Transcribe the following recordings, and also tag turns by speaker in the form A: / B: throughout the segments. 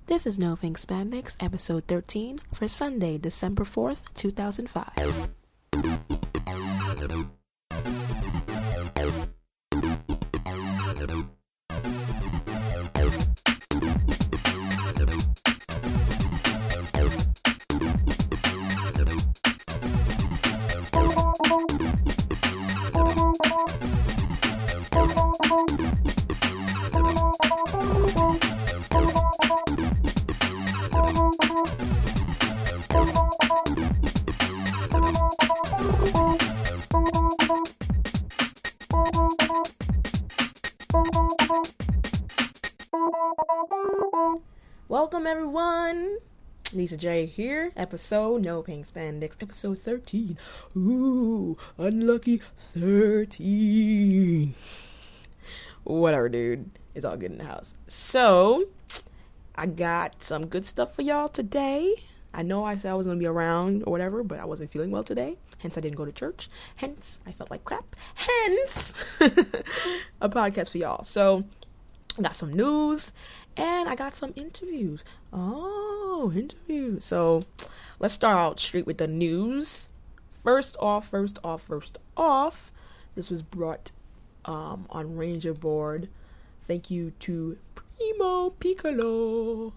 A: This is No Pink Spandex, episode 13, for Sunday, December 4th, 2005. Welcome everyone, Lisa J here, episode No Pink Spandex, episode 13, ooh, unlucky 13, whatever dude, it's all good in the house. So, I got some good stuff for y'all today. I know I said I was going to be around or whatever, but I wasn't feeling well today, hence I didn't go to church, hence I felt like crap, hence a podcast for y'all. So, I got some news. And I got some interviews. Oh, interviews. So let's start out straight with the news. First off, this was brought on Ranger Board. Thank you to Primo Piccolo.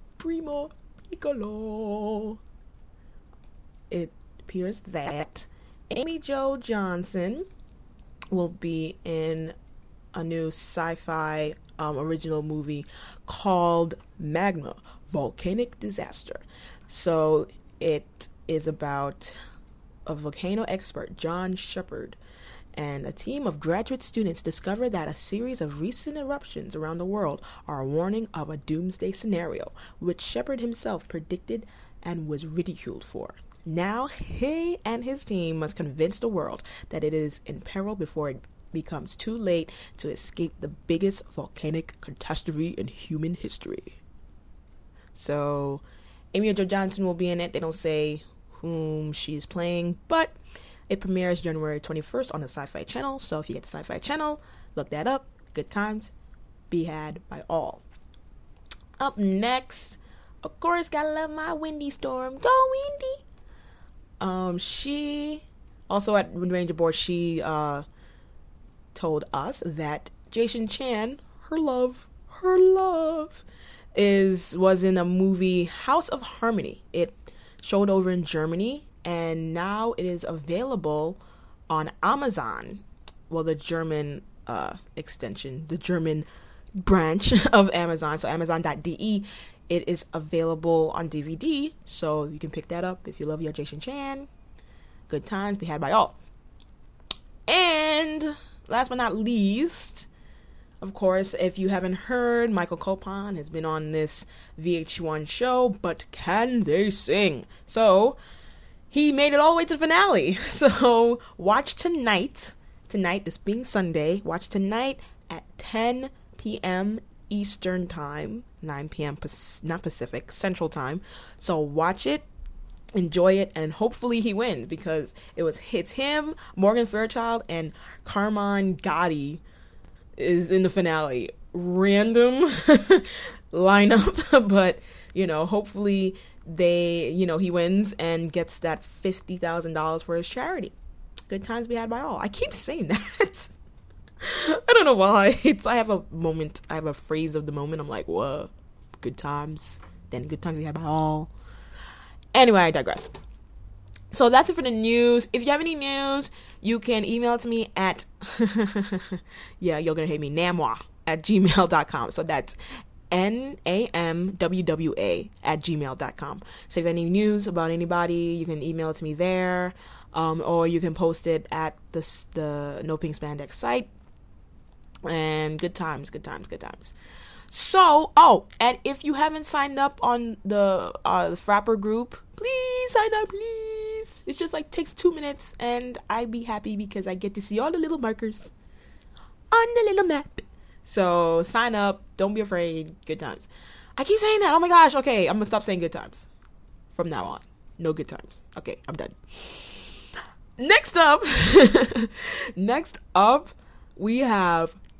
A: It appears that Amy Jo Johnson will be in a new sci-fi original movie called Magma, Volcanic Disaster. So it is about a volcano expert, John Shepard, and a team of graduate students discover that a series of recent eruptions around the world are a warning of a doomsday scenario, which Shepard himself predicted and was ridiculed for. Now he and his team must convince the world that it is in peril before it becomes too late to escape the biggest volcanic catastrophe in human history. So, Amy Jo Johnson will be in it. They don't say whom she's playing, but it premieres January 21st on the Sci-Fi Channel. So if you get the Sci-Fi Channel, look that up. Good times be had by all. Up next, of course, gotta love my Wendy Storm. Go Wendy! She also at Ranger Board, she told us that Jason Chan, her love, was in a movie House of Harmony. It showed over in Germany, and now it is available on Amazon. Well, the German extension, the German branch of Amazon, so Amazon.de. It is available on DVD, so you can pick that up if you love your Jason Chan. Good times be had by all. And last but not least, of course, if you haven't heard, Michael Copon has been on this VH1 show, But Can They Sing? So, he made it all the way to the finale. So, watch tonight, this being Sunday, watch tonight at 10 p.m. Eastern Time, 9 p.m. not Pacific, Central Time. So, watch it. Enjoy it, and hopefully he wins, because it's him, Morgan Fairchild, and Carmine Gotti is in the finale. Random lineup, but hopefully he wins and gets that $50,000 for his charity. Good times be had by all. I keep saying that. I don't know why. I have a phrase of the moment. I'm like, whoa, good times. Then good times be had by all. Anyway, I digress. So that's it for the news. If you have any news, you can email it to me at, yeah, you're going to hate me, namwa@gmail.com. So that's NAMWWA@gmail.com. So if you have any news about anybody, you can email it to me there, or you can post it at the No Pink Spandex site. And good times. So, and if you haven't signed up on the Frapper group, please sign up, please. It's just takes 2 minutes, and I'd be happy because I get to see all the little markers on the little map. So, sign up. Don't be afraid. Good times. I keep saying that. Oh my gosh. Okay, I'm going to stop saying good times from now on. No good times. Okay, I'm done. Next up, we have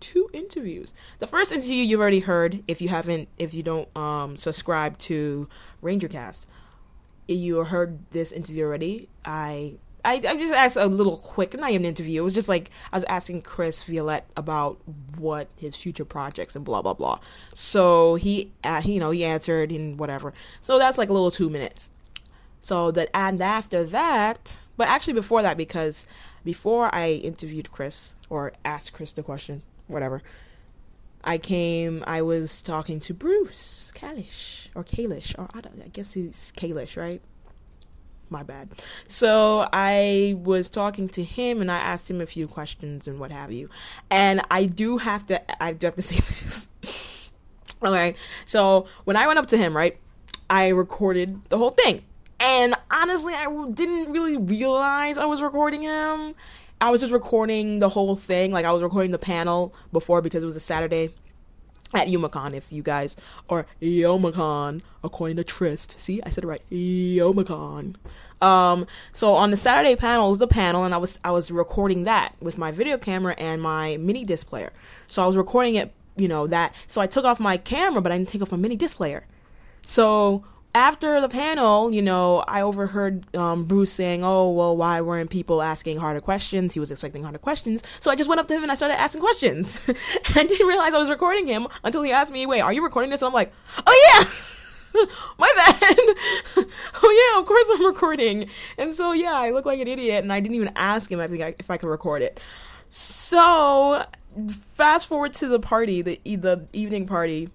A: 2 interviews. The first interview you've already heard. If you don't subscribe to RangerCast, you heard this interview already. I just asked a little quick, not even an interview. It was just like I was asking Chris Violette about what his future projects and blah blah blah. So he answered and whatever. So that's like a little 2 minutes. So that, and after that, but actually before that, because before I interviewed Chris or asked Chris the question, whatever, I was talking to Bruce Kalish, or I guess he's Kalish, right? My bad. So I was talking to him and I asked him a few questions and what have you. And I do have to say this. Okay. So when I went up to him, right, I recorded the whole thing. And honestly, I didn't really realize I was recording him. I was just recording the whole thing. Like I was recording the panel before because it was a Saturday at Youmacon, if you guys, or Youmacon, according to Trist. See, I said it right, Youmacon. So on the Saturday panel was the panel, and I was recording that with my video camera and my mini disc player. So I was recording it, that. So I took off my camera, but I didn't take off my mini disc player. So after the panel, I overheard Bruce saying, "Oh, well, why weren't people asking harder questions?" He was expecting harder questions. So I just went up to him and I started asking questions. I didn't realize I was recording him until he asked me, "Wait, are you recording this?" And I'm like, "Oh, yeah, my bad." "Oh, yeah, of course I'm recording." And so, yeah, I look like an idiot, and I didn't even ask him if I could record it. So fast forward to the party, the evening party.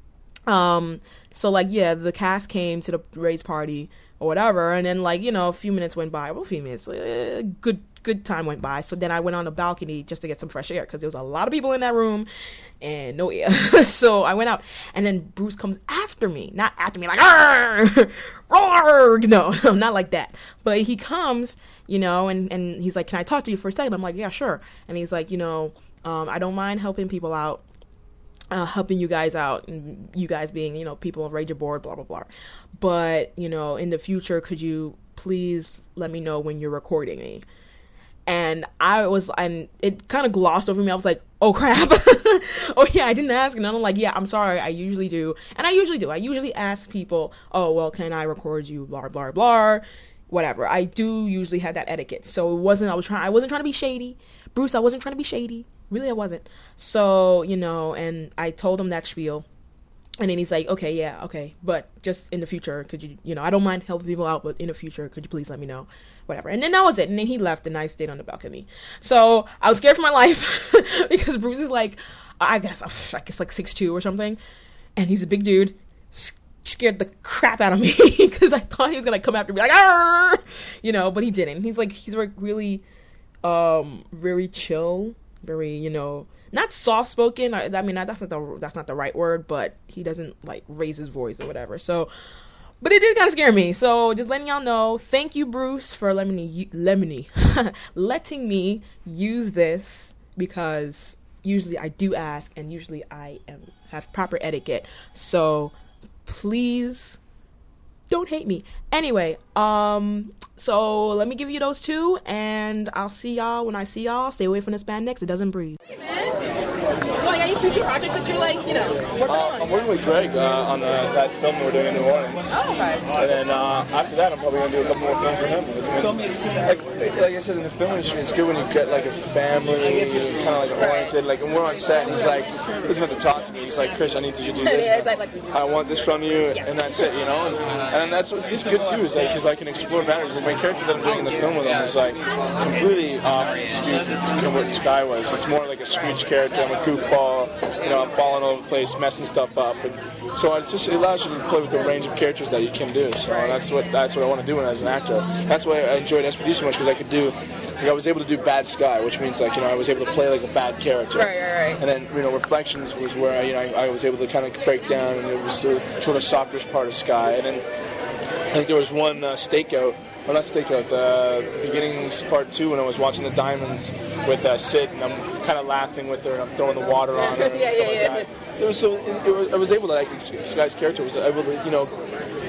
A: So, like, yeah, the cast came to the race party or whatever, and then, like, a few minutes went by. Well, a few minutes, good time went by. So then I went on the balcony just to get some fresh air, because there was a lot of people in that room and no air. So I went out, and then Bruce comes after me. Not after me, like, "Arr! Roar!" No, not like that. But he comes, and he's like, "Can I talk to you for a second?" I'm like, "Yeah, sure." And he's like, "I don't mind helping people out. Helping you guys out, and you guys being, people of Ranger Board, blah, blah, blah. But, in the future, could you please let me know when you're recording me?" And it kind of glossed over me. I was like, "Oh, crap." "Oh, yeah, I didn't ask." And I'm like, "Yeah, I'm sorry. I usually do." And I usually do. I usually ask people, "Oh, well, can I record you, blah, blah, blah." Whatever. I do usually have that etiquette. So I wasn't trying to be shady. Bruce, I wasn't trying to be shady. Really, I wasn't. So, and I told him that spiel. And then he's like, "Okay, yeah, okay. But just in the future, could you, I don't mind helping people out, but in the future, could you please let me know?" Whatever. And then that was it. And then he left, and I stayed on the balcony. So I was scared for my life because Bruce is like, I guess like 6'2" or something. And he's a big dude. Scared the crap out of me because I thought he was going to come after me like, "Arr!" But he didn't. He's like really, very chill. Very, not soft-spoken. I mean, that's not the right word, but he doesn't, like, raise his voice or whatever. So, but it did kind of scare me. So, just letting y'all know, thank you, Bruce, for letting me use this, because usually I do ask, and usually I have proper etiquette. So, please don't hate me. Anyway, so let me give you those 2, and I'll see y'all when I see y'all. Stay away from the spandex. It doesn't breathe. Like, any future projects that you're, working on?
B: I'm working with Greg on that film we're doing in New Orleans.
A: Oh, okay.
B: And then after that, I'm probably going to do a couple more films with him. Like I said, in the film industry, it's good when you get, like, a family, kind of, like, oriented. Like, and we're on set, and he's like, he doesn't have to talk to me. He's like, "Chris, I need you to do this. I want this from you," and that's it, And that's what's good, too, is, like, because I can explore boundaries. And my character that I'm doing in the film with him is, like, completely off from what Sky was. It's more like a Screech character. I'm a goofball. I'm falling all over the place, messing stuff up. And so it allows you to play with the range of characters that you can do. So that's what I want to do as an actor. That's why I enjoyed SPD so much, because I was able to do bad Sky, which means I was able to play like a bad character.
A: Right.
B: And then Reflections was where I was able to kind of break down, and it was the sort of softer part of Sky. And then I think there was one stakeout. Well, not stakeout. Beginnings part 2, when I was watching the Diamonds with Sid, and I'm kind of laughing with her, and I'm throwing the water on her. And stuff like that. I was able to, like, Sky's character was able to,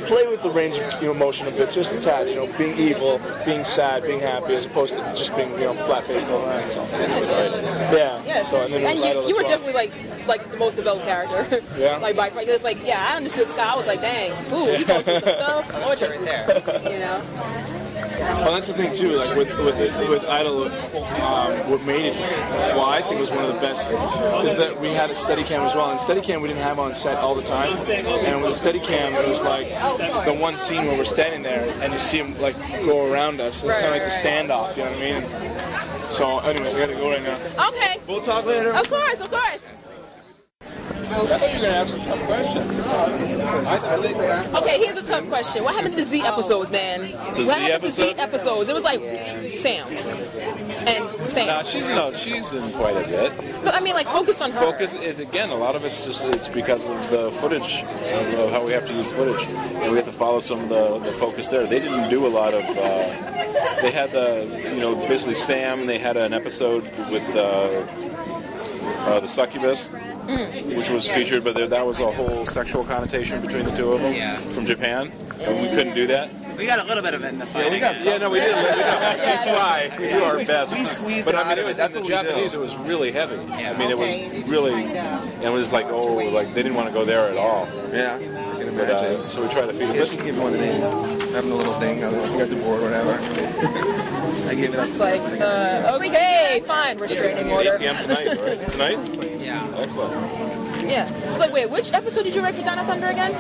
B: play with the range of emotion a bit, just a tad. Being evil, being sad, being happy, as opposed to just being flat-faced all around. So,
C: Yeah.
B: So,
C: and you were definitely like the most developed character.
B: Yeah.
C: Like by it's like I understood Scott. I was like, dang, ooh, you going through some stuff. Lord, right there.
B: Well, that's the thing too. Like with Idol, what made it, well, I think was one of the best, is that we had a Steadicam as well. And Steadicam we didn't have on set all the time. And with a Steadicam, it was like the one scene where we're standing there and you see him like go around us. It's kind of like the standoff. You know what I mean? So, anyways, I gotta go right now.
C: Okay.
B: We'll talk later.
C: Of course.
D: I thought you were going to ask a tough question.
C: Okay, here's a tough question. What happened to the Z episodes, man? What happened to the Z episodes? It was like Sam. And Sam.
D: No, she's in quite a bit.
C: But I mean, like, focus on her.
D: Again, a lot of it's because of the footage, of how we have to use footage. And we have to follow some of the focus there. They didn't do a lot of... they had basically Sam, they had an episode with... the succubus, which was featured, but that was a whole sexual connotation between the two of them from Japan, and we couldn't do that.
E: We got a little bit of it in the fight.
D: We did. We try. We do our best.
E: We squeezed
D: but
E: it out
D: it
E: of
D: was
E: it. That's
D: in
E: what
D: the
E: we
D: Japanese.
E: do.
D: It was really heavy. I mean, it was really, and it was like they didn't want to go there at all.
E: Yeah, I can imagine.
D: So we try to feed
E: I
D: it.
E: guess we can give you one of these. Having a little thing. I don't know if you guys are bored or whatever. I gave it up.
C: It's like, okay, fine, restraining
D: 8
C: order.
D: p.m. tonight, right? Tonight?
E: Yeah.
D: Excellent.
C: Yeah. It's like, wait, which episode did you write for Donna Thunder again?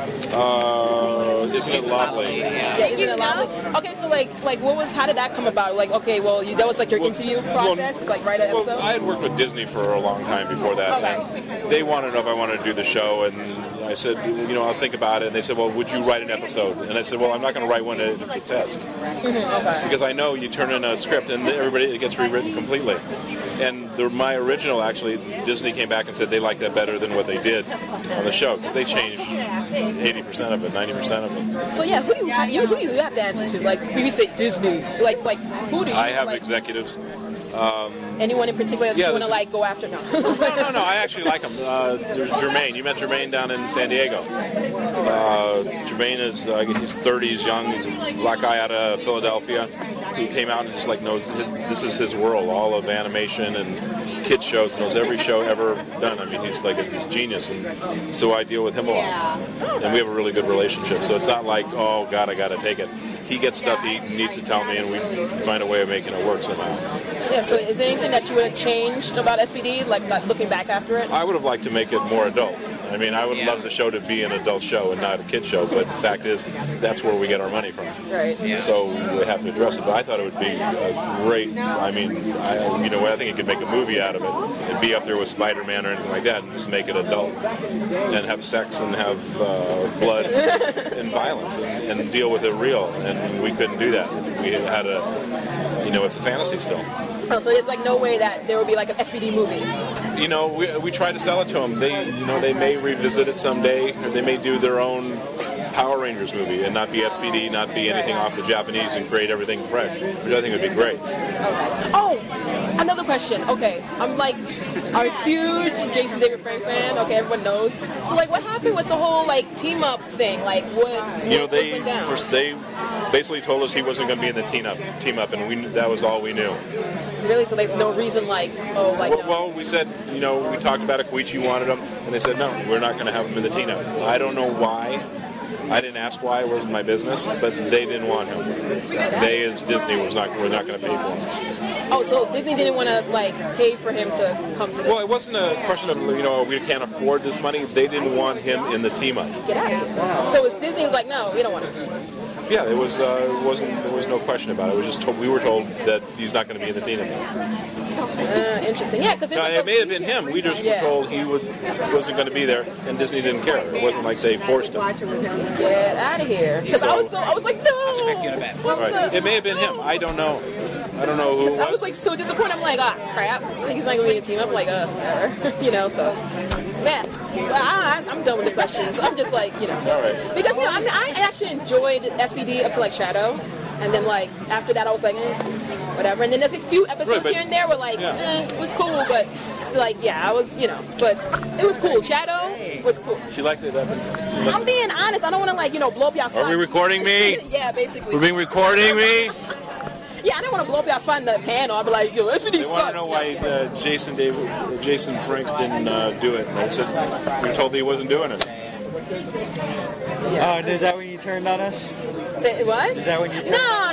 D: Isn't it lovely?
C: Yeah, Isn't It Lovely? Okay, so how did that come about? Like, okay, well, that was like your interview process, like write an episode?
D: Well, I had worked with Disney for a long time before that.
C: Okay.
D: And they wanted to know if I wanted to do the show, and I said, I'll think about it. And they said, well, would you write an episode? And I said, well, I'm not going to write one if it's a test.
C: Okay.
D: Because I know you turn in a script and it gets rewritten completely. And my original, actually, Disney came back and said they liked that better than what they did on the show, because they changed 80% of it, 90% of it.
C: So yeah, who do you have to answer to? Like, when you say Disney, like who do you?
D: I have executives.
C: Anyone in particular that you want to go after? No.
D: No. I actually like him. There's Jermaine. You met Jermaine down in San Diego. Jermaine is he's 30s, young. He's a black guy out of Philadelphia. He came out and just knows this is his world, all of animation and kids shows. Knows every show ever done. I mean, he's he's genius, and so I deal with him a lot. And we have a really good relationship. So it's not like, oh God, I got to take it. He gets stuff he needs to tell me, and we find a way of making it work somehow.
C: Yeah, so is there anything that you would have changed about SPD, like looking back after it?
D: I would have liked to make it more adult. I mean, I would love the show to be an adult show and not a kid show, but the fact is, that's where we get our money from.
C: Right. Yeah.
D: So we have to address it. But I thought it would be great. I mean, I think you could make a movie out of it and be up there with Spider-Man or anything like that, and just make it adult and have sex and have blood and violence and deal with it real. And we couldn't do that. We had it's a fantasy still.
C: Oh, so there's no way that there would be an SPD movie.
D: We try to sell it to them. They may revisit it someday, or they may do their own Power Rangers movie and not be SPD, not be anything off the Japanese, and create everything fresh, which I think would be great.
C: Okay. Oh, another question. Okay, I'm a huge Jason David Frank fan. Okay, everyone knows. So what happened with the whole team up thing? What went down?
D: First they basically told us he wasn't going to be in the team up, and that was all we knew.
C: Really? So there's no reason
D: Well, we said, we talked about it, Koichi wanted him, and they said, no, we're not going to have him in the team-up. I don't know why. I didn't ask why, it wasn't my business, but they didn't want him. They, as Disney, we're not going to pay for him.
C: Oh, so Disney didn't want to pay for him to come to the...
D: Well, it wasn't a question of, we can't afford this money. They didn't want him in the team-up.
C: Get out of here. So Disney was like, no, we don't want him.
D: Yeah, there was no question about it. It was just we were told that he's not going to be in the team.
C: Interesting. Yeah, because
D: it may have been him. We just were told he wasn't going to be there, and Disney didn't care. It wasn't like they forced him.
C: Get out of here. Because I was like, no.
D: Right. It may have been him. I don't know. I don't know who it was.
C: I was so disappointed. I'm like, crap. He's not going to be in the team. I'm like, whatever. So. Man, I'm done with the questions. I'm just
D: All right.
C: Because I actually enjoyed SPD up to Shadow, and then after that I was whatever. And then there's a few episodes here and there where it was cool, but I was but it was cool. Shadow, was cool.
D: She liked it.
C: I'm being honest. I don't want to blow up y'all spot.
D: Are we recording me?
C: Yeah, basically.
D: We're being recording me?
C: Yeah, I didn't want to blow up y'all spot in the panel. I'd be like, yo, SPD
D: They
C: sucks.
D: want to know why Jason Franks didn't do it. They said we were told he wasn't doing it.
F: Oh, and is that when you turned on us?
C: Say, what?
F: Is that when you turned
C: No.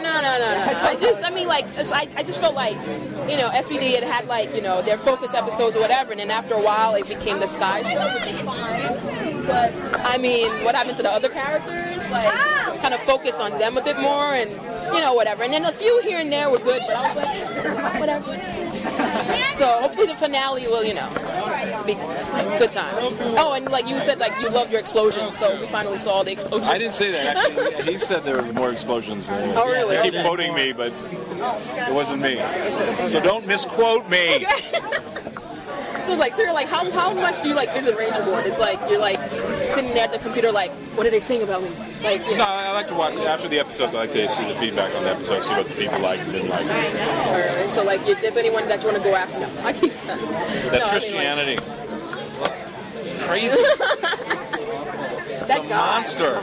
C: I just felt like, SPD had like, their focus episodes or whatever, and then after a while it became the Sky Show, which is fine. But, I mean, what happened to the other characters? Like, kind of focused on them a bit more and, whatever. And then a few here and there were good, but I was like, whatever. So hopefully the finale will, be good times. Oh, and like you said, like you loved your explosion, so we finally saw the explosion.
D: I didn't say that, actually. He said there was more explosions than
C: Oh, really?
D: They keep quoting me, but it wasn't me. So don't misquote me.
C: Okay. So you're like, how much do you like visit Ranger Board? It's like you're like sitting there at the computer, like, what are they saying about me? Like,
D: No, I like to watch after the episodes. I like to see the feedback on the episode, see what the people liked and didn't like.
C: Or, so like, if there's anyone that you want to go after, no, I keep saying
D: That Christianity, crazy. It's a monster.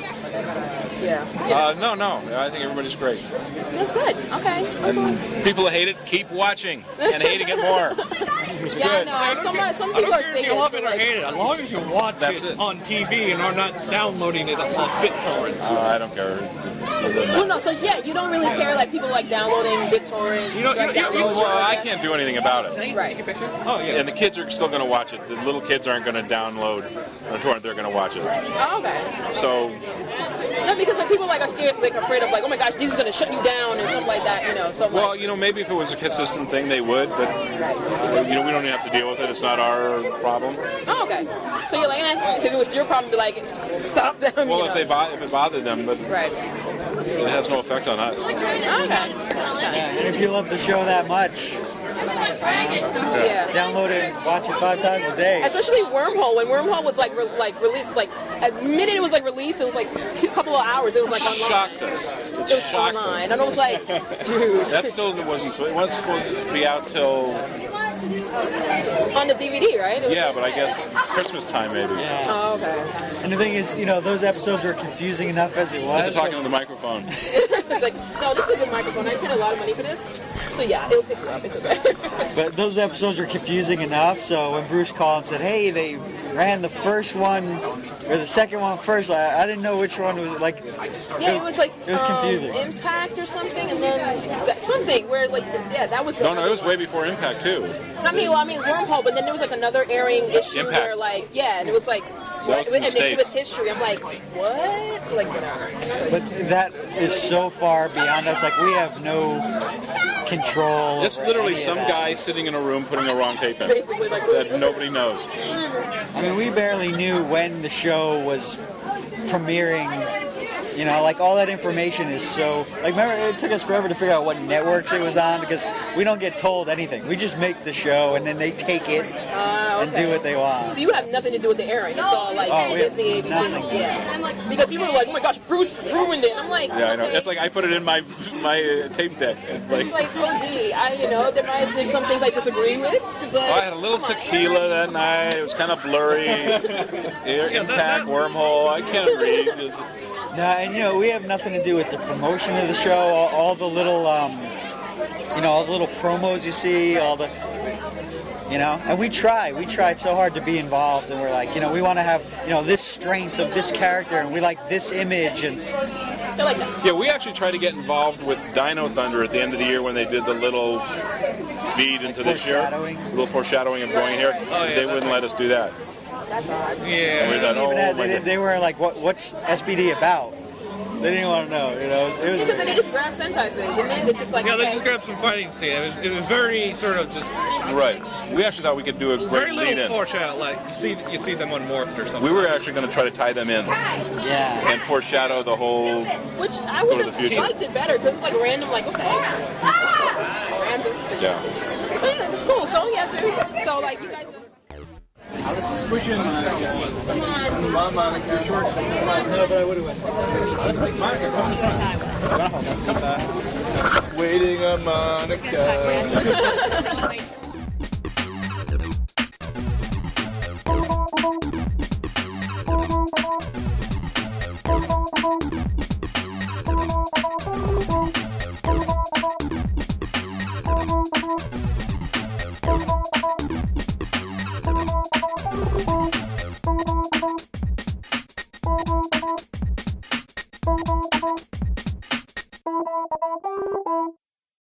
C: Yeah.
D: No. I think everybody's great.
C: That's good. Okay.
D: And people who hate it, keep watching and hating it more. It's good.
C: I know. Some people are saying
G: you love it or hate it, as long as you watch it on TV and are not downloading it on BitTorrent.
D: I don't care.
C: Well, no. So yeah, you don't really care like people like downloading BitTorrent.
D: Well, I can't do anything about it.
C: Right.
G: Oh yeah.
D: And the kids are still going to watch it. The little kids aren't going to download a torrent. They're going to watch it.
C: Oh, okay.
D: So.
C: No, because like people like are scared, like afraid of like, oh my gosh, this is going to shut you down and stuff like that. So.
D: Well, maybe if it was a consistent thing, they would, but we don't even have to deal with it. It's not our problem.
C: Oh, okay. So you're like, if it was your problem, be like, stop them.
D: Well, if it bothered them, but
C: right.
D: It has no effect on us.
C: Okay.
F: And if you love the show that much, download it and watch it 5 times a day.
C: Especially Wormhole. When Wormhole was released, like the minute it was released, it was like a couple of hours. It was like online.
D: Shocked us.
C: It was online, and I was like, dude.
D: That still wasn't supposed to be out till.
C: On the DVD, right?
D: But I guess Christmas time maybe.
F: Yeah.
C: Oh, okay.
F: And the thing is, those episodes were confusing enough as it was.
D: They're talking to the microphone.
C: It's like, no, this is a good microphone. I paid a lot of money for this. So yeah, it'll pick you up. It's okay.
F: But those episodes were confusing enough, so when Bruce called and said, hey, they ran the first one or the second one first, I didn't know which one was like.
C: Yeah, it was like
F: it was confusing.
C: Impact or something, and then something where that was.
D: No, it was way before Impact too.
C: I mean Wormhole, but then there was like another airing issue
D: Impact.
C: where and it was like
D: and
C: they give it history. I'm like, what? Like whatever.
F: But that is so far beyond us. Like we have no control.
D: It's literally some guy sitting in a room putting a wrong tape in
C: Basically, like,
D: that nobody knows.
F: I mean, we barely knew when the show was premiering. Like all that information is so. Like, remember, it took us forever to figure out what networks it was on because we don't get told anything. We just make the show and then they take it and do what they want.
C: So you have nothing to do with the airing. It's all like Disney, ABC.
F: Nothing.
C: Yeah. Because people are like, oh my gosh, Bruce ruined it. I'm like,
D: yeah, I know. It's like I put it in my tape deck. It's like
C: OD. There might have been some things I disagree with, but
D: I had a little tequila that night. It was kind of blurry. Impact, Wormhole. I can't read.
F: No, and we have nothing to do with the promotion of the show. All the little, all the little promos you see, all the, and we tried so hard to be involved, and we're like, we want to have, this strength of this character, and we like this image, and.
D: Yeah, we actually tried to get involved with Dino Thunder at the end of the year when they did the little feed into this year, a little foreshadowing of going here. They wouldn't let us do that.
C: That's odd.
D: Yeah.
F: They were like, what's SPD about? They didn't want to know, It was
C: because they just grabbed Sentai things, and then they just like.
G: Yeah, they just grabbed some fighting scene. It was very sort of just.
D: Right. We actually thought we could do a great
G: very
D: lead-in.
G: little foreshadow, like you see them on Morphed or something.
D: We were actually going to try to tie them in.
F: Yeah.
D: And foreshadow the whole.
C: Which I would have liked it better because it's like random, like okay. Random.
D: Yeah.
C: But yeah, it's cool. So you have to. So like you guys.
B: Let's push in
C: Come on.
B: Monica. You're short.
F: No, but I would have went.
B: Let's take Monica. Come in front. Waiting on Monica.